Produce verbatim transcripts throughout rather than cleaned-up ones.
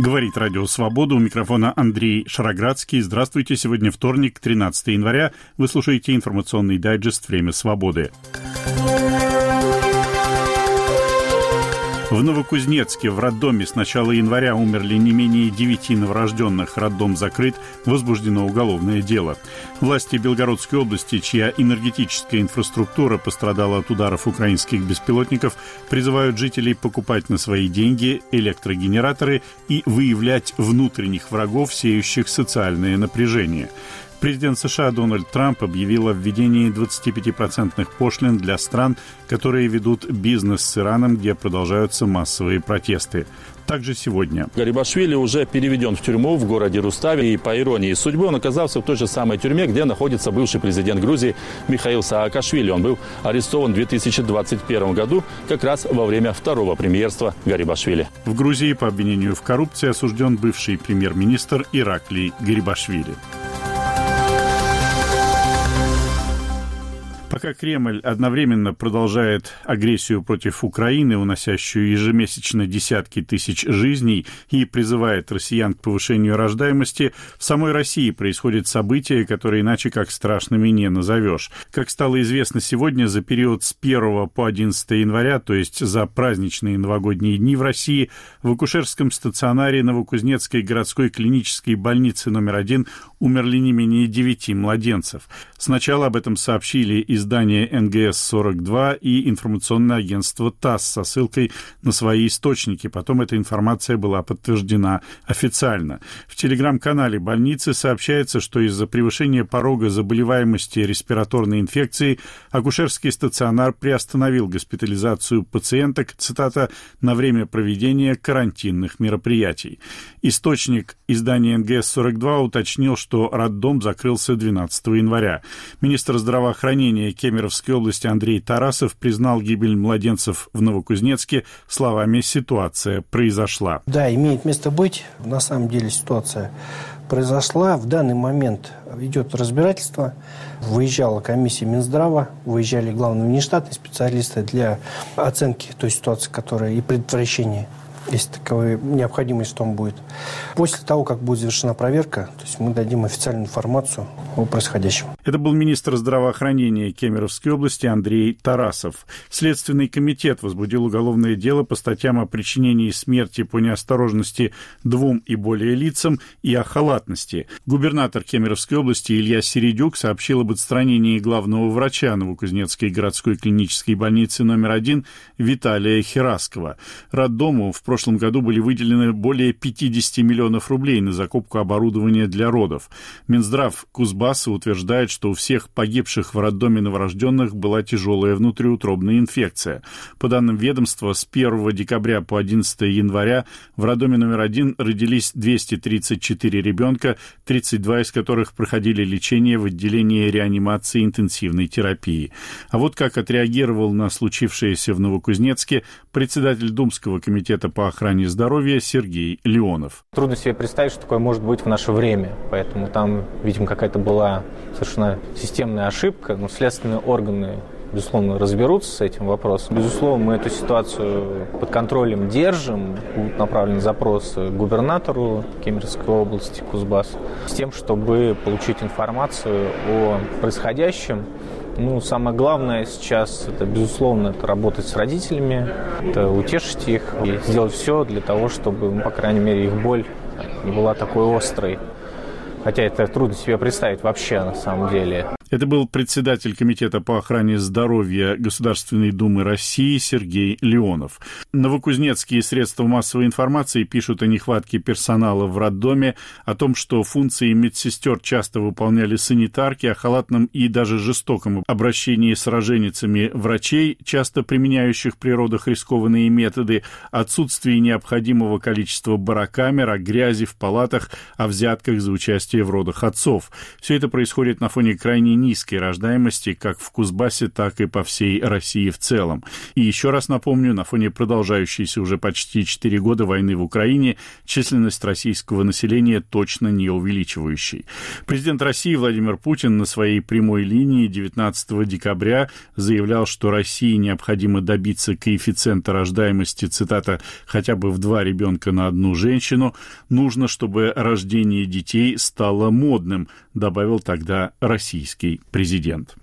Говорит Радио Свобода, у микрофона Андрей Шароградский. Здравствуйте, сегодня вторник, тринадцатое января. Вы слушаете информационный дайджест «Время свободы». В Новокузнецке в роддоме с начала января умерли не менее девяти новорожденных. Роддом закрыт, возбуждено уголовное дело. Власти Белгородской области, чья энергетическая инфраструктура пострадала от ударов украинских беспилотников, призывают жителей покупать на свои деньги электрогенераторы и выявлять внутренних врагов, сеющих социальное напряжение. Президент США Дональд Трамп объявил о введении двадцатипятипроцентных пошлин для стран, которые ведут бизнес с Ираном, где продолжаются массовые протесты. Также сегодня. Гарибашвили уже переведен в тюрьму в городе Руставе, и по иронии судьбы он оказался в той же самой тюрьме, где находится бывший президент Грузии Михаил Саакашвили. Он был арестован в две тысячи двадцать первом году, как раз во время второго премьерства Гарибашвили. В Грузии по обвинению в коррупции осужден бывший премьер-министр Ираклий Гарибашвили. Пока Кремль одновременно продолжает агрессию против Украины, уносящую ежемесячно десятки тысяч жизней, и призывает россиян к повышению рождаемости, в самой России происходят события, которые иначе как страшными не назовешь. Как стало известно сегодня, за период с первого по одиннадцатое января, то есть за праздничные новогодние дни в России, в акушерском стационаре Новокузнецкой городской клинической больницы номер один умерли не менее девяти младенцев. Сначала об этом сообщили из издание эн гэ эс сорок два и информационное агентство ТАСС со ссылкой на свои источники. Потом эта информация была подтверждена официально. В телеграм-канале больницы сообщается, что из-за превышения порога заболеваемости респираторной инфекцией акушерский стационар приостановил госпитализацию пациенток, цитата, на время проведения карантинных мероприятий. Источник издания эн гэ эс сорок два уточнил, что роддом закрылся двенадцатого января. Министр здравоохранения Кемеровской области Андрей Тарасов признал гибель младенцев в Новокузнецке словами «ситуация произошла». Да, имеет место быть. На самом деле ситуация произошла. В данный момент идет разбирательство. Выезжала комиссия Минздрава, выезжали главные внештатные специалисты для оценки той ситуации, которая и предотвращения, если таковая необходимость в том будет. После того, как будет завершена проверка, то есть мы дадим официальную информацию о происходящем. Это был министр здравоохранения Кемеровской области Андрей Тарасов. Следственный комитет возбудил уголовное дело по статьям о причинении смерти по неосторожности двум и более лицам и о халатности. Губернатор Кемеровской области Илья Середюк сообщил об отстранении главного врача Новокузнецкой городской клинической больницы номер один Виталия Хераскова. Роддому в В прошлом году были выделены более пятьдесят миллионов рублей на закупку оборудования для родов. Минздрав Кузбасса утверждает, что у всех погибших в роддоме новорожденных была тяжелая внутриутробная инфекция. По данным ведомства, с первого декабря по одиннадцатое января в роддоме номер один родились двести тридцать четыре ребенка, тридцать два из которых проходили лечение в отделении реанимации и интенсивной терапии. А вот как отреагировал на случившееся в Новокузнецке председатель Думского комитета по охране здоровья Сергей Леонов. Трудно себе представить, что такое может быть в наше время, поэтому там, видимо, какая-то была совершенно системная ошибка, но следственные органы, безусловно, разберутся с этим вопросом. Безусловно, мы эту ситуацию под контролем держим, будут направлены запросы к губернатору Кемеровской области, Кузбассу, с тем, чтобы получить информацию о происходящем. Ну, самое главное сейчас, это, безусловно, это работать с родителями, это утешить их и сделать все для того, чтобы, ну, по крайней мере, их боль не была такой острой. Хотя это трудно себе представить вообще, на самом деле. Это был председатель Комитета по охране здоровья Государственной Думы России Сергей Леонов. Новокузнецкие средства массовой информации пишут о нехватке персонала в роддоме, о том, что функции медсестер часто выполняли санитарки, о халатном и даже жестоком обращении с роженицами врачей, часто применяющих при родах рискованные методы, отсутствии необходимого количества барокамер, о грязи в палатах, о взятках за участие в родах отцов. Все это происходит на фоне крайне низкой рождаемости как в Кузбассе, так и по всей России в целом. И еще раз напомню, на фоне продолжающейся уже почти четыре года войны в Украине численность российского населения точно не увеличивающей. Президент России Владимир Путин на своей прямой линии девятнадцатого декабря заявлял, что России необходимо добиться коэффициента рождаемости, цитата, хотя бы в два ребенка на одну женщину. Нужно, чтобы рождение детей стало модным, добавил тогда российский президент.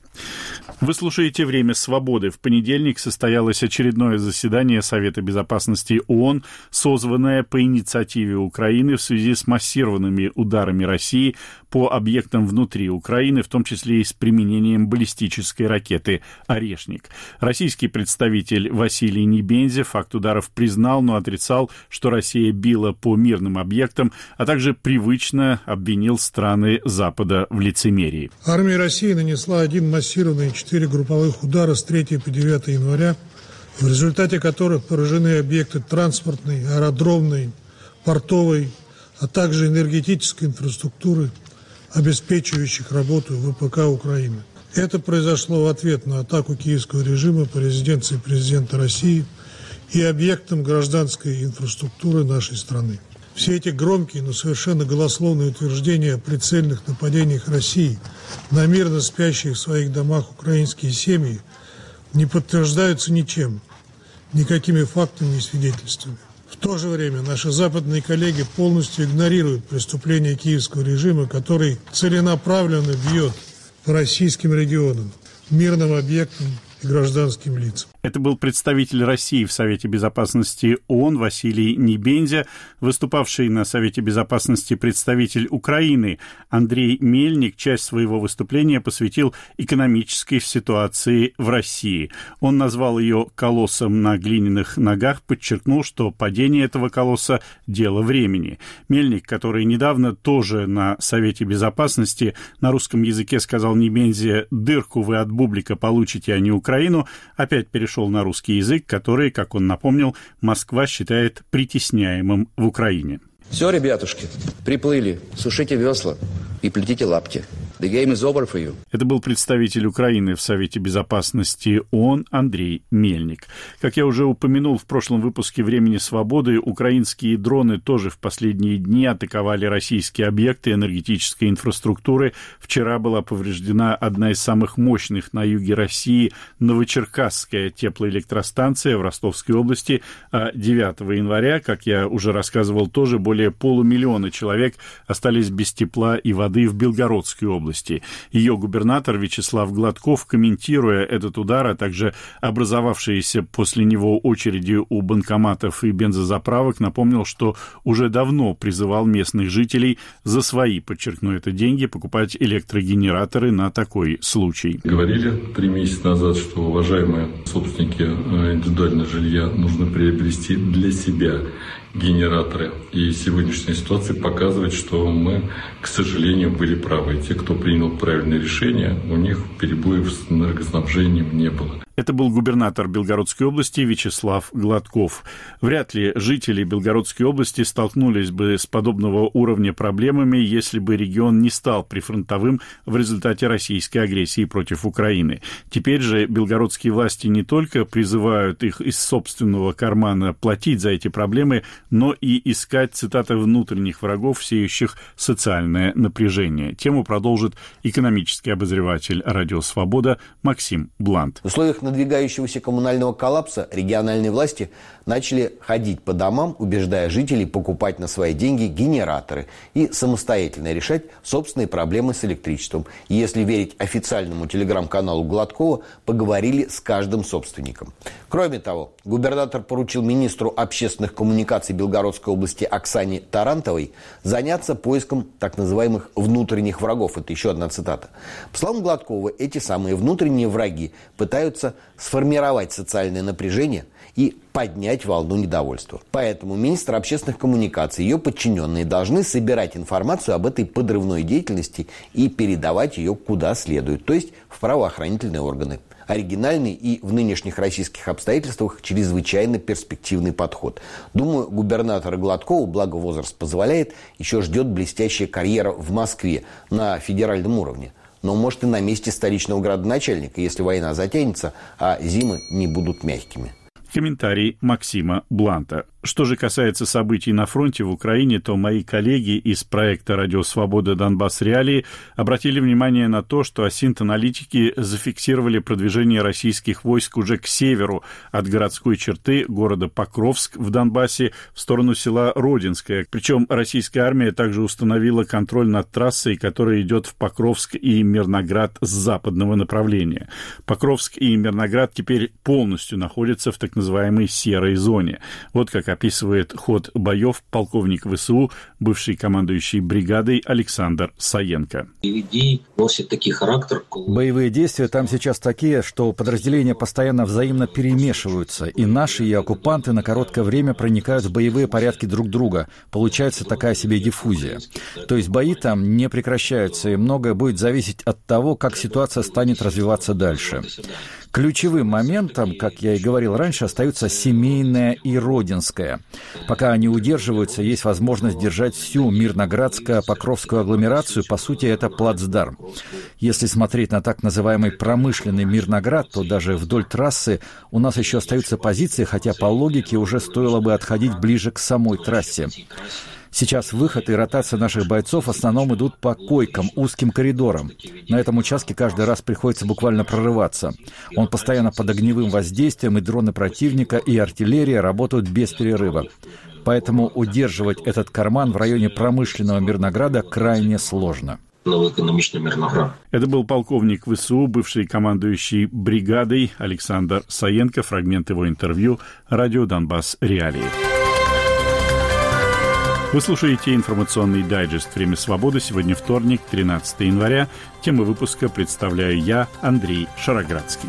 Вы слушаете «Время свободы». В понедельник состоялось очередное заседание Совета безопасности ООН, созванное по инициативе Украины в связи с массированными ударами России по объектам внутри Украины, в том числе и с применением баллистической ракеты «Орешник». Российский представитель Василий Небензя факт ударов признал, но отрицал, что Россия била по мирным объектам, а также привычно обвинил страны Запада в лицемерии. Армия России нанесла один массированный четыре групповых удара с третьего по девятое января, в результате которых поражены объекты транспортной, аэродромной, портовой, а также энергетической инфраструктуры, обеспечивающих работу ВПК Украины. Это произошло в ответ на атаку киевского режима по резиденции президента России и объектам гражданской инфраструктуры нашей страны. Все эти громкие, но совершенно голословные утверждения о прицельных нападениях России на мирно спящие в своих домах украинские семьи не подтверждаются ничем, никакими фактами и свидетельствами. В то же время наши западные коллеги полностью игнорируют преступления киевского режима, который целенаправленно бьет по российским регионам, мирным объектам и гражданским лицам. Это был представитель России в Совете безопасности ООН Василий Небензя. Выступавший на Совете безопасности представитель Украины Андрей Мельник часть своего выступления посвятил экономической ситуации в России. Он назвал ее колоссом на глиняных ногах, подчеркнул, что падение этого колосса – дело времени. Мельник, который недавно тоже на Совете безопасности на русском языке сказал Небензе «дырку вы от бублика получите, а не Украину», опять перешел шел на русский язык, который, как он напомнил, Москва считает притесняемым в Украине. Все, ребятушки, приплыли, сушите весла и плетите лапти. The game is over for you. Это был представитель Украины в Совете безопасности ООН Андрей Мельник. Как я уже упомянул в прошлом выпуске «Времени свободы», украинские дроны тоже в последние дни атаковали российские объекты энергетической инфраструктуры. Вчера была повреждена одна из самых мощных на юге России Новочеркасская теплоэлектростанция в Ростовской области. А девятого января, как я уже рассказывал, тоже более полумиллиона человек остались без тепла и воды в Белгородской области. Ее губернатор Вячеслав Гладков, комментируя этот удар, а также образовавшиеся после него очереди у банкоматов и бензозаправок, напомнил, что уже давно призывал местных жителей за свои, подчеркну это, деньги покупать электрогенераторы на такой случай. Говорили три месяца назад, что уважаемые собственники индивидуального жилья нужно приобрести для себя генераторы. И сегодняшняя ситуация показывает, что мы, к сожалению, были правы. Те, кто принял правильное решение, у них перебоев с энергоснабжением не было. Это был губернатор Белгородской области Вячеслав Гладков. Вряд ли жители Белгородской области столкнулись бы с подобного уровня проблемами, если бы регион не стал прифронтовым в результате российской агрессии против Украины. Теперь же белгородские власти не только призывают их из собственного кармана платить за эти проблемы, но и искать, цитата, внутренних врагов, сеющих социальное напряжение. Тему продолжит экономический обозреватель «Радио Свобода» Максим Блант. В условиях надвигающегося коммунального коллапса региональные власти начали ходить по домам, убеждая жителей покупать на свои деньги генераторы и самостоятельно решать собственные проблемы с электричеством. И если верить официальному телеграм-каналу Гладкова, поговорили с каждым собственником. Кроме того, губернатор поручил министру общественных коммуникаций Белгородской области Оксане Тарантовой заняться поиском так называемых внутренних врагов. Это еще одна цитата. По словам Гладкова, эти самые внутренние враги пытаются сформировать социальное напряжение и поднять волну недовольства. Поэтому министр общественных коммуникаций и ее подчиненные должны собирать информацию об этой подрывной деятельности и передавать ее куда следует, то есть в правоохранительные органы. Оригинальный и в нынешних российских обстоятельствах чрезвычайно перспективный подход. Думаю, губернатора Гладкова, благо возраст позволяет, еще ждет блестящая карьера в Москве на федеральном уровне. но может и на месте столичного градоначальника, если война затянется, а зимы не будут мягкими. Комментарий Максима Бланта. Что же касается событий на фронте в Украине, то мои коллеги из проекта «Радио Свобода. Донбасс. Реалии» обратили внимание на то, что осинт-аналитики зафиксировали продвижение российских войск уже к северу от городской черты города Покровск в Донбассе в сторону села Родинское. Причем российская армия также установила контроль над трассой, которая идет в Покровск и Мирноград с западного направления. Покровск и Мирноград теперь полностью находятся в так называемой серой зоне. Вот как описывает ход боев полковник ВСУ, бывший командующий бригадой Александр Саенко. Носит такой характер. Боевые действия там сейчас такие, что подразделения постоянно взаимно перемешиваются, и наши, и оккупанты на короткое время проникают в боевые порядки друг друга. Получается такая себе диффузия. То есть бои там не прекращаются, и многое будет зависеть от того, как ситуация станет развиваться дальше. Ключевым моментом, как я и говорил раньше, остаются Семейная и Родинская. Пока они удерживаются, есть возможность держать всю Мирноградско-Покровскую агломерацию. По сути, это плацдарм. Если смотреть на так называемый промышленный Мирноград, то даже вдоль трассы у нас еще остаются позиции, хотя по логике уже стоило бы отходить ближе к самой трассе. Сейчас выход и ротация наших бойцов в основном идут по койкам, узким коридорам. На этом участке каждый раз приходится буквально прорываться. Он постоянно под огневым воздействием, и дроны противника, и артиллерия работают без перерыва. Поэтому удерживать этот карман в районе промышленного Мирнограда крайне сложно. Это был полковник ВСУ, бывший командующий бригадой Александр Саенко. Фрагмент его интервью. Радио Донбасс. Реалии. Вы слушаете информационный дайджест «Время свободы». Сегодня вторник, тринадцатое января. Тему выпуска представляю я, Андрей Шароградский.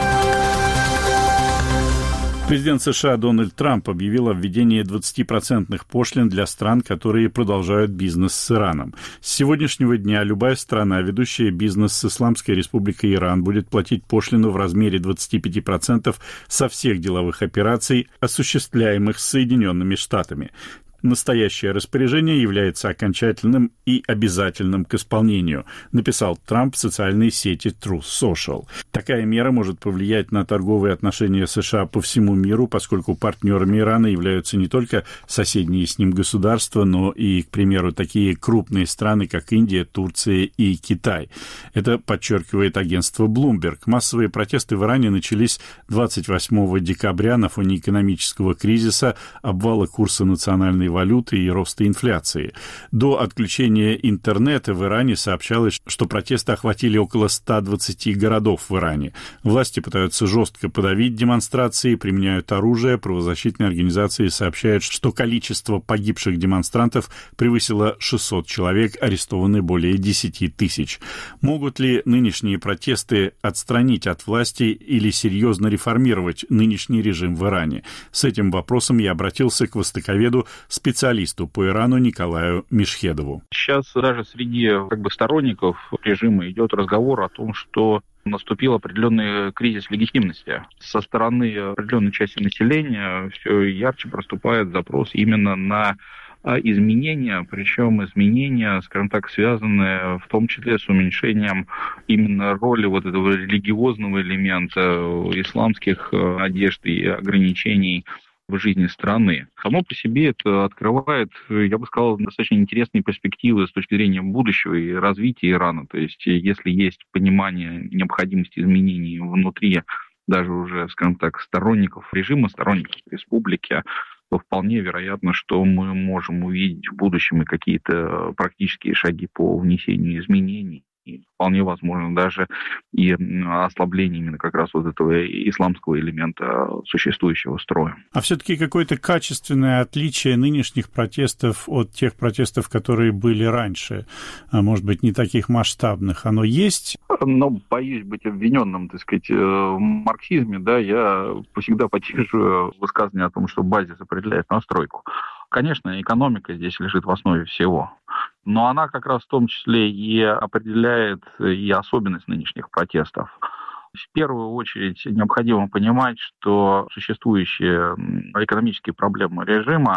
Президент США Дональд Трамп объявил о введении двадцатипроцентных пошлин для стран, которые продолжают бизнес с Ираном. С сегодняшнего дня любая страна, ведущая бизнес с Исламской Республикой Иран, будет платить пошлину в размере двадцати пяти процентов со всех деловых операций, осуществляемых с Соединенными Штатами. Настоящее распоряжение является окончательным и обязательным к исполнению, написал Трамп в социальной сети Truth Social. Такая мера может повлиять на торговые отношения США по всему миру, поскольку партнерами Ирана являются не только соседние с ним государства, но и, к примеру, такие крупные страны, как Индия, Турция и Китай. Это подчеркивает агентство Bloomberg. Массовые протесты в Иране начались двадцать восьмого декабря на фоне экономического кризиса, обвала курса национальной валюты и роста инфляции. До отключения интернета в Иране сообщалось, что протесты охватили около ста двадцати городов в Иране. Власти пытаются жестко подавить демонстрации, применяют оружие. Правозащитные организации сообщают, что количество погибших демонстрантов превысило шестьсот человек, арестованы более десяти тысяч. Могут ли нынешние протесты отстранить от власти или серьезно реформировать нынешний режим в Иране? С этим вопросом я обратился к востоковеду, специалисту по Ирану Николаю Мешхедову. Сейчас даже среди как бы, сторонников режима идет разговор о том, что наступил определенный кризис легитимности. Со стороны определенной части населения все ярче проступает запрос именно на изменения, причем изменения, скажем так, связанные в том числе с уменьшением именно роли вот этого религиозного элемента, исламских одежд и ограничений в жизни страны. Само по себе это открывает, я бы сказал, достаточно интересные перспективы с точки зрения будущего и развития Ирана. То есть, если есть понимание необходимости изменений внутри даже уже, скажем так, сторонников режима, сторонников республики, то вполне вероятно, что мы можем увидеть в будущем и какие-то практические шаги по внесению изменений. И вполне возможно даже и ослабление именно как раз вот этого исламского элемента существующего строя. А все-таки какое-то качественное отличие нынешних протестов от тех протестов, которые были раньше, а может быть, не таких масштабных, оно есть? Но боюсь быть обвиненным, так сказать, в марксизме, да, я всегда поддерживаю высказывание о том, что базис определяет настройку. Конечно, экономика здесь лежит в основе всего, но она как раз в том числе и определяет и особенность нынешних протестов. В первую очередь необходимо понимать, что существующие экономические проблемы режима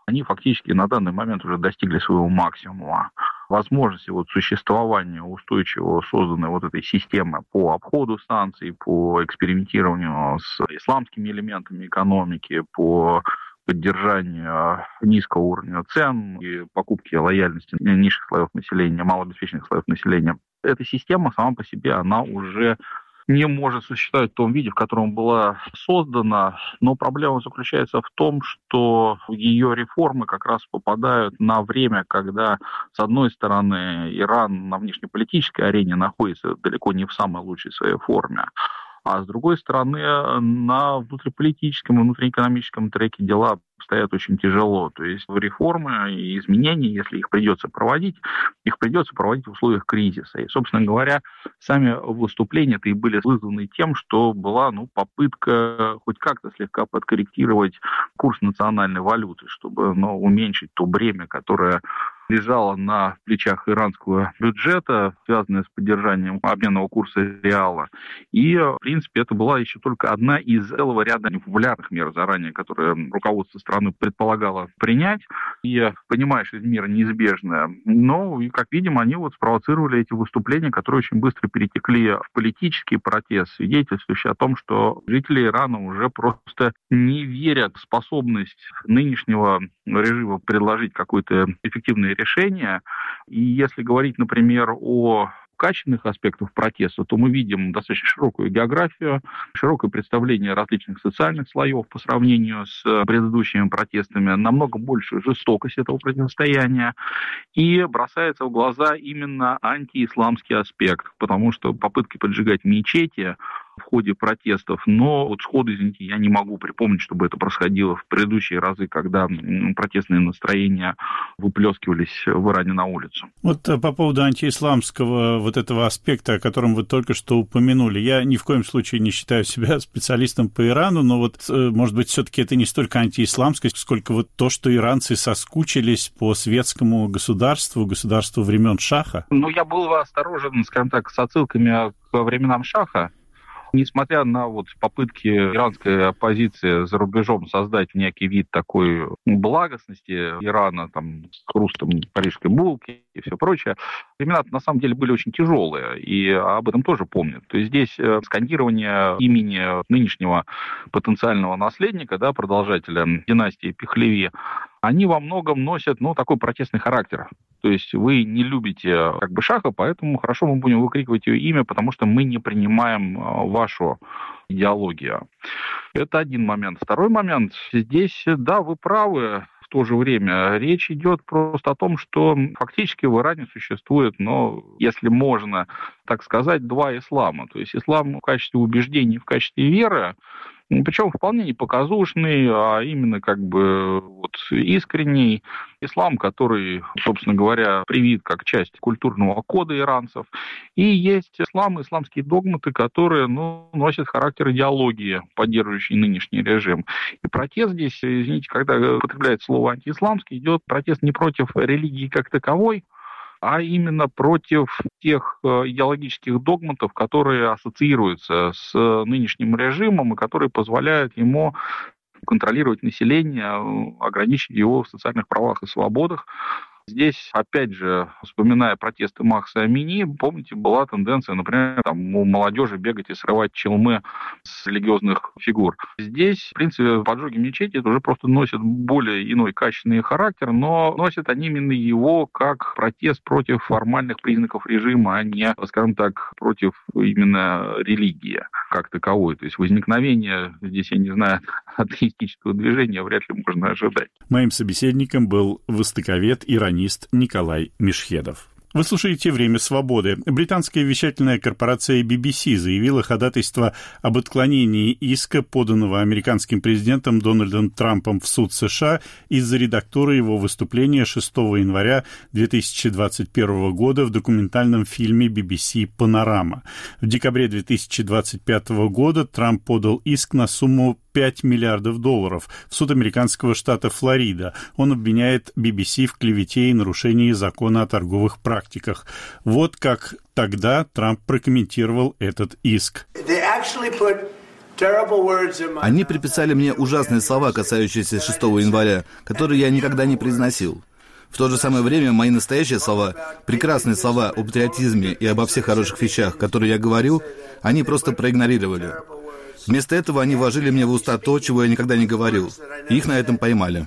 они фактически на данный момент уже достигли своего максимума. Возможности вот существования устойчиво созданной вот этой системы по обходу санкций, по экспериментированию с исламскими элементами экономики, по поддержанию низкого уровня цен и покупки лояльности низших слоев населения, малообеспеченных слоев населения. Эта система сама по себе, она уже не может существовать в том виде, в котором была создана, но проблема заключается в том, что ее реформы как раз попадают на время, когда, с одной стороны, Иран на внешнеполитической арене находится далеко не в самой лучшей своей форме, а с другой стороны, на внутриполитическом и внутриэкономическом треке дела стоят очень тяжело. То есть реформы и изменения, если их придется проводить, их придется проводить в условиях кризиса. И, собственно говоря, сами выступления-то и были вызваны тем, что была ну, попытка хоть как-то слегка подкорректировать курс национальной валюты, чтобы ну, уменьшить то бремя, которое лежало на плечах иранского бюджета, связанное с поддержанием обменного курса реала. И, в принципе, это была еще только одна из целого ряда непопулярных мер заранее, которые руководство страны предполагало принять. И понимаешь, что мера неизбежная. Но, и, как видим, они вот спровоцировали эти выступления, которые очень быстро перетекли в политический протест, свидетельствующий о том, что жители Ирана уже просто не верят в способность нынешнего режима предложить какое-то эффективное решение. И если говорить, например, о качественных аспектов протеста, то мы видим достаточно широкую географию, широкое представление различных социальных слоев по сравнению с предыдущими протестами, намного больше жестокость этого противостояния, и бросается в глаза именно антиисламский аспект, потому что попытки поджигать мечети в ходе протестов, но вот сходу, извините, я не могу припомнить, чтобы это происходило в предыдущие разы, когда протестные настроения выплескивались в Иране на улицу. Вот по поводу антиисламского вот этого аспекта, о котором вы только что упомянули, я ни в коем случае не считаю себя специалистом по Ирану, но вот, может быть, все-таки это не столько антиисламскость, сколько вот то, что иранцы соскучились по светскому государству, государству времен Шаха. Ну, я был осторожен, скажем так, с отсылками к временам Шаха. Несмотря на вот попытки иранской оппозиции за рубежом создать некий вид такой благостности Ирана, там, с хрустом парижской булки и все прочее, времена на самом деле были очень тяжелые, и об этом тоже помнят. То есть здесь скандирование имени нынешнего потенциального наследника, да, продолжателя династии Пехлеви, они во многом носят, ну, такой протестный характер. То есть вы не любите как бы Шаха, поэтому хорошо, мы будем выкрикивать ее имя, потому что мы не принимаем вашу идеологию. Это один момент. Второй момент. Здесь, да, вы правы. В то же время речь идет просто о том, что фактически в Иране существует, ну, если можно так сказать, два ислама. То есть ислам в качестве убеждений, в качестве веры, причем вполне не показушный, а именно как бы вот искренний ислам, который, собственно говоря, привит как часть культурного кода иранцев. И есть ислам, исламские догматы, которые, ну, носят характер идеологии, поддерживающей нынешний режим. И протест здесь, извините, когда употребляется слово антиисламский, идет протест не против религии как таковой, а именно против тех идеологических догматов, которые ассоциируются с нынешним режимом и которые позволяют ему контролировать население, ограничить его в социальных правах и свободах. Здесь, опять же, вспоминая протесты Махса Амини, помните, была тенденция, например, там, у молодежи бегать и срывать челмы с религиозных фигур. Здесь, в принципе, поджоги мечети это уже просто носят более иной качественный характер, но носят они именно его как протест против формальных признаков режима, а не, скажем так, против именно религии как таковой. То есть возникновение здесь, я не знаю, атеистического движения вряд ли можно ожидать. Моим собеседником был востоковед, иранец Николай Мешхедов. Вы слушаете «Время свободы». Британская вещательная корпорация би би си заявила ходатайство об отклонении иска, поданного американским президентом Дональдом Трампом в суд США из-за редактора его выступления шестого января две тысячи двадцать первого года в документальном фильме би би си «Панорама». В декабре две тысячи двадцать пятого года Трамп подал иск на сумму пять миллиардов долларов в суд американского штата Флорида. Он обвиняет би би си в клевете и нарушении закона о торговых практиках. Вот как тогда Трамп прокомментировал этот иск. Они приписали мне ужасные слова, касающиеся шестого января, которые я никогда не произносил. В то же самое время мои настоящие слова, прекрасные слова о патриотизме и обо всех хороших вещах, которые я говорю, они просто проигнорировали. Вместо этого они вложили мне в уста то, чего я никогда не говорил. И их на этом поймали.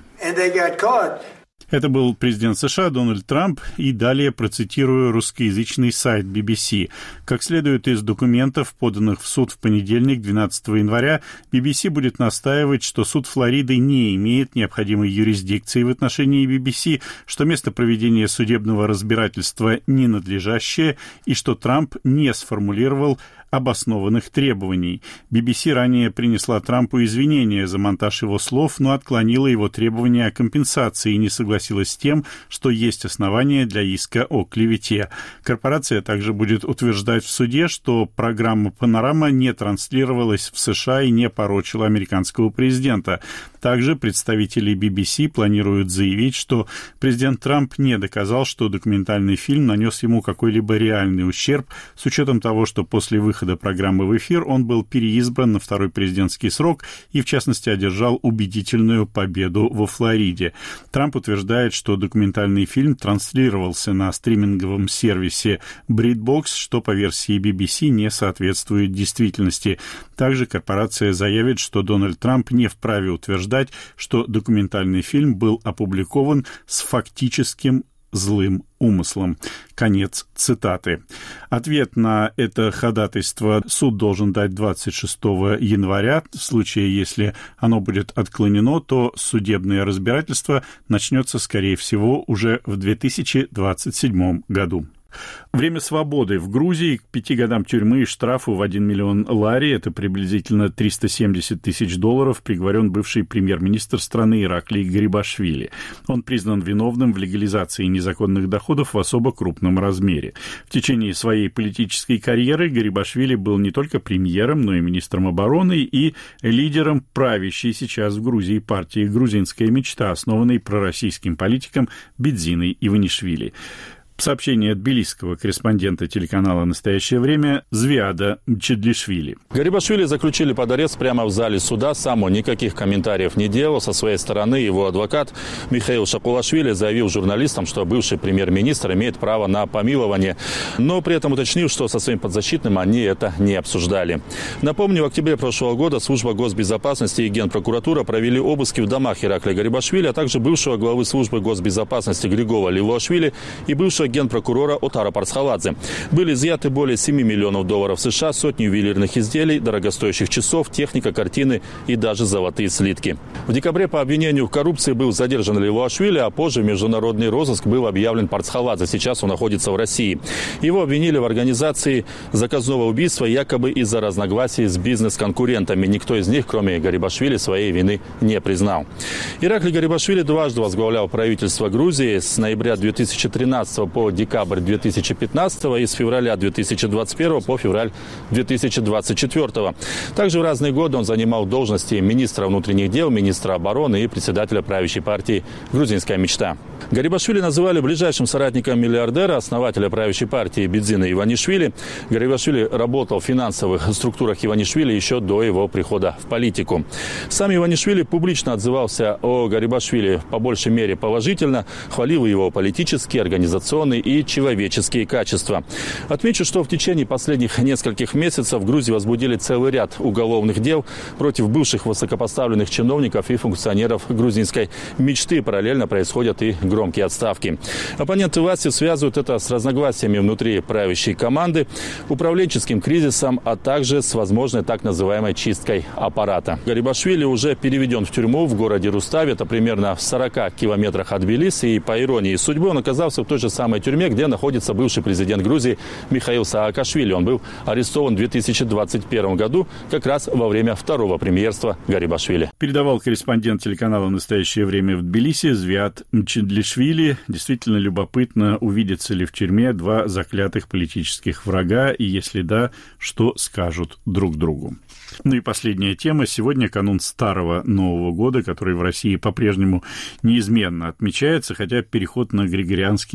Это был президент США Дональд Трамп, и далее процитирую русскоязычный сайт би би си. Как следует из документов, поданных в суд в понедельник, двенадцатого января, би би си будет настаивать, что суд Флориды не имеет необходимой юрисдикции в отношении би би си, что место проведения судебного разбирательства ненадлежащее и что Трамп не сформулировал обоснованных требований. би би си ранее принесла Трампу извинения за монтаж его слов, но отклонила его требования о компенсации и не согласилась с тем, что есть основания для иска о клевете. Корпорация также будет утверждать в суде, что программа «Панорама» не транслировалась в США и не порочила американского президента. Также представители би би си планируют заявить, что президент Трамп не доказал, что документальный фильм нанес ему какой-либо реальный ущерб, с учетом того, что после выхода программы в эфир он был переизбран на второй президентский срок и, в частности, одержал убедительную победу во Флориде. Трамп утверждает, что документальный фильм транслировался на стриминговом сервисе BritBox, что по версии би би си не соответствует действительности. Также корпорация заявит, что Дональд Трамп не вправе утверждать, что документальный фильм был опубликован с фактическим злым умыслом. Конец цитаты. Ответ на это ходатайство суд должен дать двадцать шестого января. В случае, если оно будет отклонено, то судебное разбирательство начнется, скорее всего, уже в две тысячи двадцать седьмом году. Время свободы. В Грузии к пяти годам тюрьмы и штрафу в один миллион лари, это приблизительно триста семьдесят тысяч долларов, приговорен бывший премьер-министр страны Ираклий Гарибашвили. Он признан виновным в легализации незаконных доходов в особо крупном размере. В течение своей политической карьеры Гарибашвили был не только премьером, но и министром обороны и лидером правящей сейчас в Грузии партии «Грузинская мечта», основанной пророссийским политиком Бидзиной Иванишвили. Сообщение от тбилисского корреспондента телеканала «Настоящее время» Звиада Мчедлишвили. Гарибашвили заключили под арест прямо в зале суда. Сам он никаких комментариев не делал. Со своей стороны его адвокат Михаил Шакулашвили заявил журналистам, что бывший премьер-министр имеет право на помилование, но при этом уточнил, что со своим подзащитным они это не обсуждали. Напомню, в октябре прошлого года служба госбезопасности и Генпрокуратура провели обыски в домах Ираклия Гарибашвили, а также бывшего главы службы госбезопасности Григова Лилуашвили и бывшего генпрокурора Отара Парсхаладзе. Были изъяты более семи миллионов долларов США, сотни ювелирных изделий, дорогостоящих часов, техника, картины и даже золотые слитки. В декабре по обвинению в коррупции был задержан Лилуашвили, а позже в международный розыск был объявлен Парсхаладзе. Сейчас он находится в России. Его обвинили в организации заказного убийства якобы из-за разногласий с бизнес-конкурентами. Никто из них, кроме Гарибашвили, своей вины не признал. Ираклий Гарибашвили дважды возглавлял правительство Грузии с ноября две тысячи тринадцатого по декабрь две тысячи пятнадцатого и с февраля две тысячи двадцать первого по февраль две тысячи двадцать четвёртого. Также в разные годы он занимал должности министра внутренних дел, министра обороны и председателя правящей партии «Грузинская мечта». Гарибашвили называли ближайшим соратником миллиардера, основателя правящей партии Бидзина Иванишвили. Гарибашвили работал в финансовых структурах Иванишвили еще до его прихода в политику. Сам Иванишвили публично отзывался о Гарибашвили по большей мере положительно, хвалил его политические, организационные и человеческие качества. Отмечу, что в течение последних нескольких месяцев в Грузии возбудили целый ряд уголовных дел против бывших высокопоставленных чиновников и функционеров грузинской мечты. Параллельно происходят и громкие отставки. Оппоненты власти связывают это с разногласиями внутри правящей команды, управленческим кризисом, а также с возможной так называемой чисткой аппарата. Гарибашвили уже переведен в тюрьму в городе Руставе, это примерно в сорока километрах от Тбилиси, и по иронии судьбы он оказался в той же самой тюрьме, где находится бывший президент Грузии Михаил Саакашвили. Он был арестован в две тысячи двадцать первом году, как раз во время второго премьерства Гарибашвили. Передавал корреспондент телеканала «Настоящее время» в Тбилиси Звиад Мчедлишвили. Действительно любопытно, увидятся ли в тюрьме два заклятых политических врага, и если да, что скажут друг другу. Ну и последняя тема. Сегодня канун Старого Нового года, который в России по-прежнему неизменно отмечается, хотя переход на григорианский календарь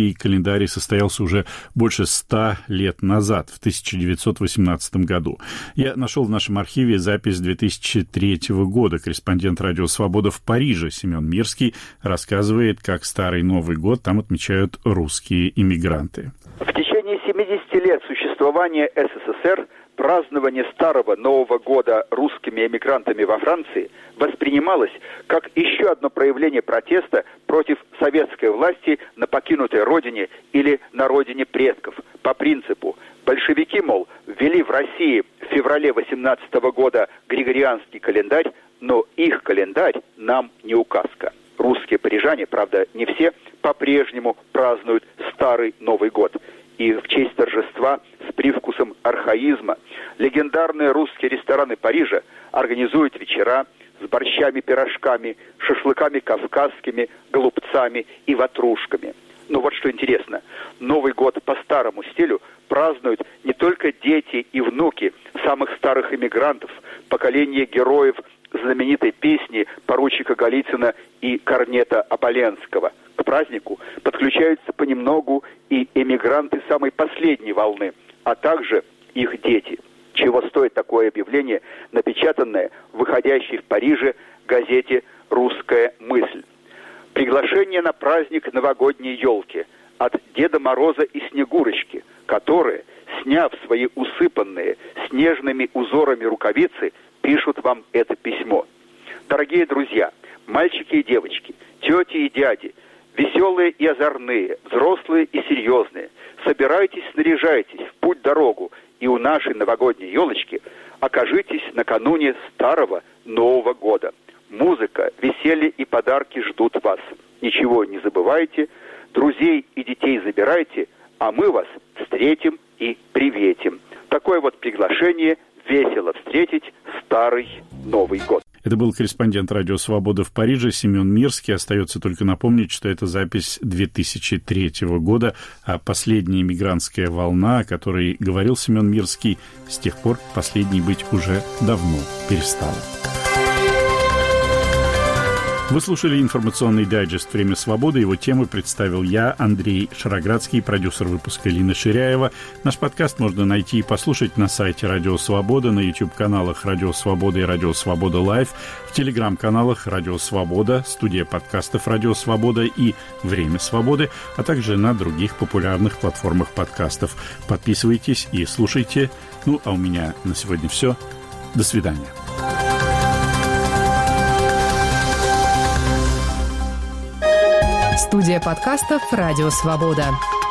календаре состоялся уже больше ста лет назад, в тысяча девятьсот восемнадцатом году. Я нашел в нашем архиве запись две тысячи третьего года. Корреспондент «Радио Свобода» в Париже Семен Мирский рассказывает, как Старый Новый год там отмечают русские иммигранты. В течение семидесяти лет существования СССР празднование Старого Нового года русскими эмигрантами во Франции воспринималось как еще одно проявление протеста против советской власти на покинутой родине или на родине предков. По принципу, большевики, мол, ввели в России в феврале восемнадцатого года григорианский календарь, но их календарь нам не указка. Русские парижане, правда, не все, по-прежнему празднуют Старый Новый год. И в честь торжества с привкусом архаизма легендарные русские рестораны Парижа организуют вечера с борщами, пирожками, шашлыками кавказскими, голубцами и ватрушками. Но вот что интересно, Новый год по старому стилю празднуют не только дети и внуки самых старых эмигрантов, поколения героев знаменитой песни поручика Голицына и корнета Оболенского. К празднику подключаются понемногу и эмигранты самой последней волны, а также их дети. Чего стоит такое объявление, напечатанное в выходящей в Париже газете «Русская мысль». Приглашение на праздник новогодней елки от Деда Мороза и Снегурочки, которые, сняв свои усыпанные снежными узорами рукавицы, пишут вам это письмо. Дорогие друзья, мальчики и девочки, тети и дяди, веселые и озорные, взрослые и серьезные, собирайтесь, снаряжайтесь в путь-дорогу, и у нашей новогодней елочки окажитесь накануне Старого Нового года. Музыка, веселье и подарки ждут вас. Ничего не забывайте, друзей и детей забирайте, а мы вас встретим и приветим. Такое вот приглашение весело встретить Старый Новый год. Это был корреспондент «Радио Свобода» в Париже Семен Мирский. Остается только напомнить, что это запись две тысячи третьего года, а последняя мигрантская волна, о которой говорил Семен Мирский, с тех пор последней быть уже давно перестала. Вы слушали информационный дайджест «Время свободы». Его темы представил я, Андрей Шароградский, продюсер выпуска Лина Ширяева. Наш подкаст можно найти и послушать на сайте «Радио Свобода», на YouTube-каналах «Радио Свобода» и «Радио Свобода Лайв», в телеграм-каналах «Радио Свобода», студия подкастов «Радио Свобода» и «Время свободы», а также на других популярных платформах подкастов. Подписывайтесь и слушайте. Ну, а у меня на сегодня все. До свидания. Студия подкастов «Радио Свобода».